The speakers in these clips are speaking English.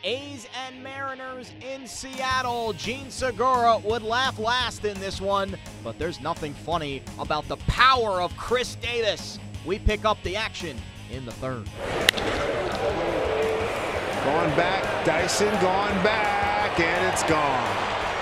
A's and Mariners in Seattle. Jean Segura would laugh last in this one, but there's nothing funny about the power of Chris Davis. We pick up the action in the third. Going back, Dyson going back, and it's gone.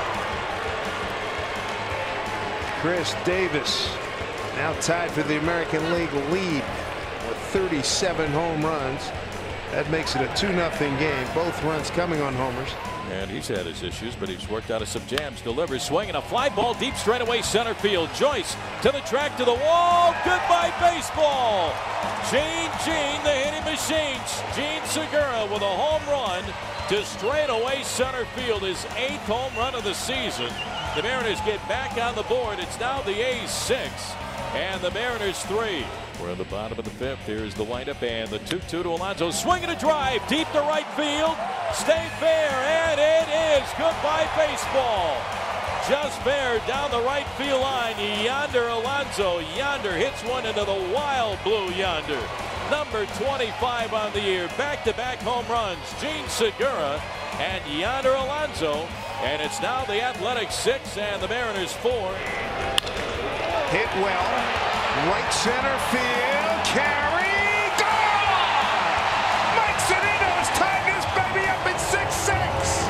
Chris Davis now tied for the American League lead with 37 home runs. That makes it a 2-0 game. Both runs coming on homers. And he's had his issues, but he's worked out of some jams. Delivers, swinging a fly ball deep straightaway center field. Joyce to the track, to the wall. Goodbye baseball. Gene, the hitting machine. Jean Segura with a home run to straightaway center field. His 8th home run of the season. The Mariners get back on the board. It's now the A's 6 and the Mariners 3. We're in the bottom of the 5th. Here's the windup and the 2-2 to Alonso. Swinging a drive deep to right field. Stay fair, and it is goodbye baseball. Just fair down the right field line. Yonder Alonso. Yonder hits one into the wild blue yonder. Number 25 on the year. Back-to-back home runs. Jean Segura and Yonder Alonso. And it's now the Athletics 6 and the Mariners 4. Hit well. Right center field. Carry. Gone! Mike Zunino's tied this baby up at 6-6.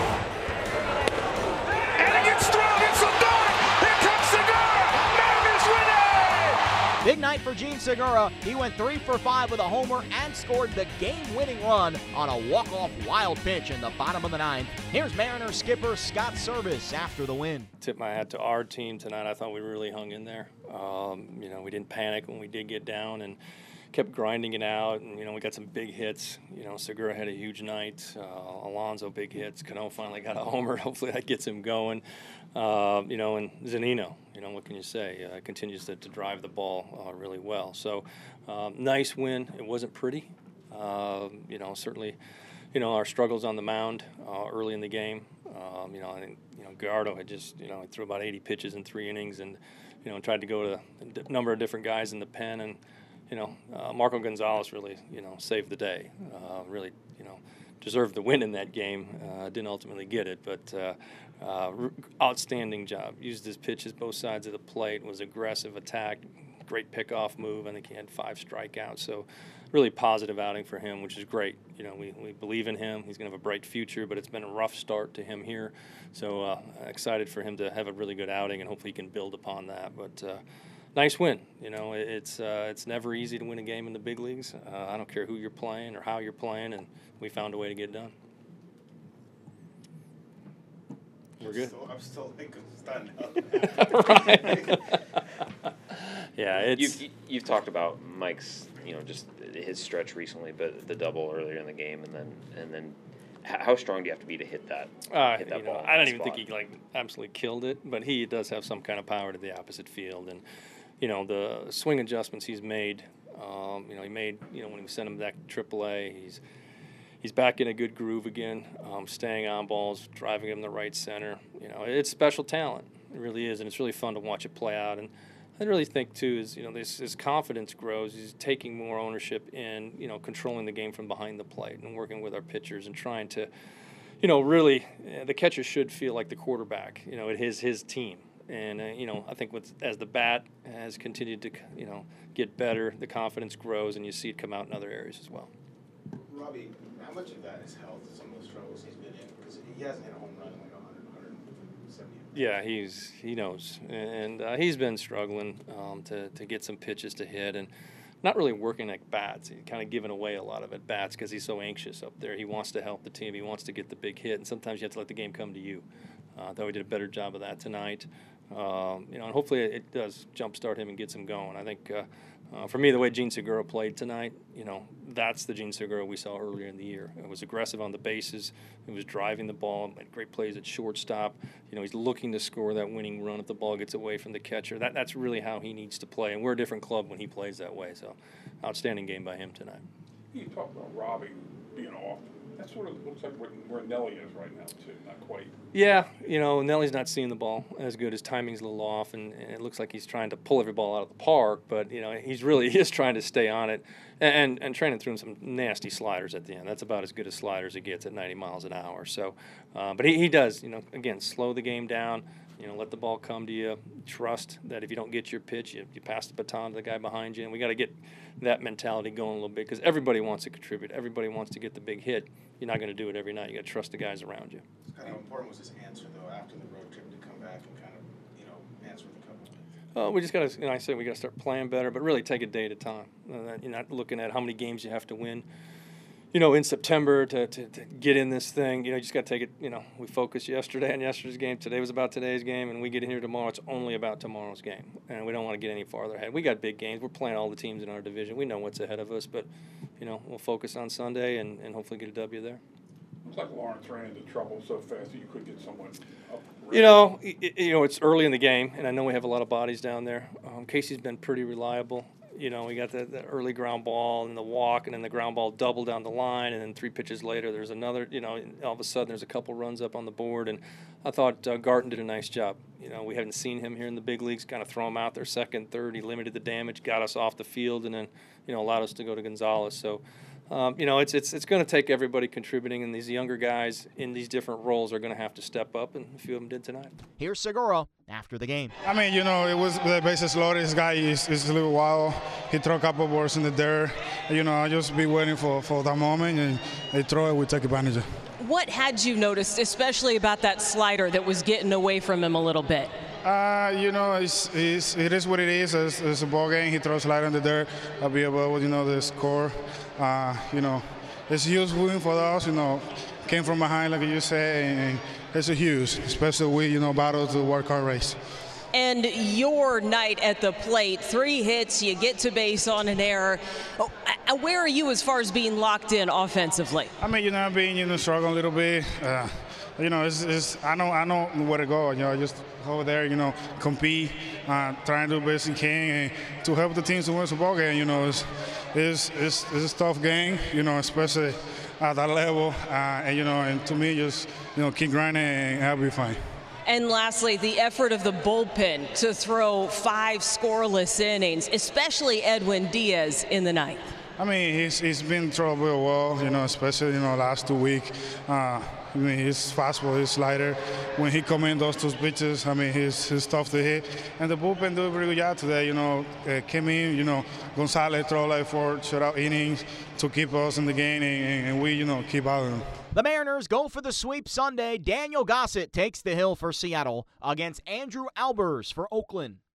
And it gets thrown. It's Lindor. Here comes Segura. Mariners win it! Big night for Jean Segura. He went 3 for 5 with a homer and scored the game-winning run on a walk-off wild pitch in the bottom of the 9th. Here's Mariners skipper Scott Service after the win. Tip my hat to our team tonight. I thought we really hung in there. We didn't panic when we did get down and kept grinding it out. And, we got some big hits. Segura had a huge night. Alonso, big hits. Cano finally got a homer. Hopefully that gets him going. And Zunino, what can you say? Continues to drive the ball really well. So nice win. It wasn't pretty. Certainly, our struggles on the mound early in the game. I think, Gallardo had just, threw about 80 pitches in 3 innings and, tried to go to a number of different guys in the pen. And, Marco Gonzalez really, saved the day. Really, deserved the win in that game. Didn't ultimately get it, but outstanding job. Used his pitches both sides of the plate, was aggressive, attack, great pickoff move. I think he had 5 strikeouts. So really positive outing for him, which is great. We believe in him. He's going to have a bright future, but it's been a rough start to him here. So excited for him to have a really good outing, and hopefully he can build upon that. But nice win. It's never easy to win a game in the big leagues. I don't care who you're playing or how you're playing, and we found a way to get it done. We're good. I'm still like, it's done now. Right. Yeah, you've talked about Mike's, just his stretch recently, but the double earlier in the game, and then how strong do you have to be to hit that ball? I don't even think he absolutely killed it, but he does have some kind of power to the opposite field, and the swing adjustments he's made. He made when we sent him back to AAA, he's back in a good groove again, staying on balls, driving him the right center. It's special talent. It really is, and it's really fun to watch it play out. And I really think, too, is, his confidence grows. He's taking more ownership in, controlling the game from behind the plate and working with our pitchers and trying to, really, the catcher should feel like the quarterback, it is his team. And, I think as the bat has continued to, get better, the confidence grows, and you see it come out in other areas as well. Robbie, how much of that is health, some of the struggles he's been in? Because he hasn't hit a home run in like 170. Yeah, he knows, and he's been struggling to get some pitches to hit, and not really working at bats. He's kind of giving away a lot of at bats because he's so anxious up there. He wants to help the team. He wants to get the big hit, and sometimes you have to let the game come to you. Thought we did a better job of that tonight. And hopefully it does jumpstart him and gets him going. I think for me, the way Jean Segura played tonight, that's the Jean Segura we saw earlier in the year. It was aggressive on the bases. It was driving the ball, made great plays at shortstop. He's looking to score that winning run if the ball gets away from the catcher. That's really how he needs to play, and we're a different club when he plays that way. So, outstanding game by him tonight. You talked about Robbie being off. That sort of looks like where Nelly is right now, too. Not quite. Yeah, Nelly's not seeing the ball as good. His timing's a little off, and it looks like he's trying to pull every ball out of the park. But, he really is trying to stay on it And Treinen threw him some nasty sliders at the end. That's about as good as sliders it gets at 90 miles an hour. So, but he does, again, slow the game down. Let the ball come to you. Trust that if you don't get your pitch, you pass the baton to the guy behind you. And we got to get that mentality going a little bit because everybody wants to contribute. Everybody wants to get the big hit. You're not going to do it every night. You got to trust the guys around you. How important was his answer, though, after the road trip to come back and kind of, answer with a couple of things? We just got to, I said we got to start playing better, but really take a day at a time. You're not looking at how many games you have to win. In September to get in this thing, you just got to take it, we focused yesterday on yesterday's game. Today was about today's game, and we get in here tomorrow. It's only about tomorrow's game, and we don't want to get any farther ahead. We got big games. We're playing all the teams in our division. We know what's ahead of us, but, we'll focus on Sunday and hopefully get a W there. Looks like Lawrence ran into trouble so fast that you could get someone up. It's early in the game, and I know we have a lot of bodies down there. Casey's been pretty reliable. We got the early ground ball and the walk, and then the ground ball double down the line, and then 3 pitches later there's another, all of a sudden there's a couple runs up on the board, and I thought Garton did a nice job. We haven't seen him here in the big leagues, kind of throw him out there second, third. He limited the damage, got us off the field, and then, allowed us to go to Gonzalez. So, it's going to take everybody contributing, and these younger guys in these different roles are going to have to step up, and a few of them did tonight. Here's Segura after the game. It was the bases loaded. This guy is a little wild. He threw a couple balls in the dirt. I just be waiting for that moment, and they throw it, we take advantage of it. What had you noticed, especially about that slider that was getting away from him a little bit? It is what it is. It's a ball game. He throws slider in the dirt. I'll be able, the score. It's huge win for us. Came from behind, like you said, and it's a huge, especially we, battle to the wild card race. And your night at the plate, 3 hits, you get to base on an error. Where are you as far as being locked in offensively? I've been, struggling a little bit. I know where to go. I just go there, compete, try and do the best you can, and to help the teams to win the ball game. It's a tough game, especially at that level. And to me, just keep grinding and I'll be fine. And lastly, the effort of the bullpen to throw 5 scoreless innings, especially Edwin Diaz in the ninth. He's been throwing real well, especially last 2 weeks. His fastball, his slider, when he come in those 2 pitches, he's tough to hit. And the bullpen do a pretty good job today. Came in, Gonzalez throw like 4 shutout innings to keep us in the game, and we, keep out of them. The Mariners go for the sweep Sunday. Daniel Gossett takes the hill for Seattle against Andrew Albers for Oakland.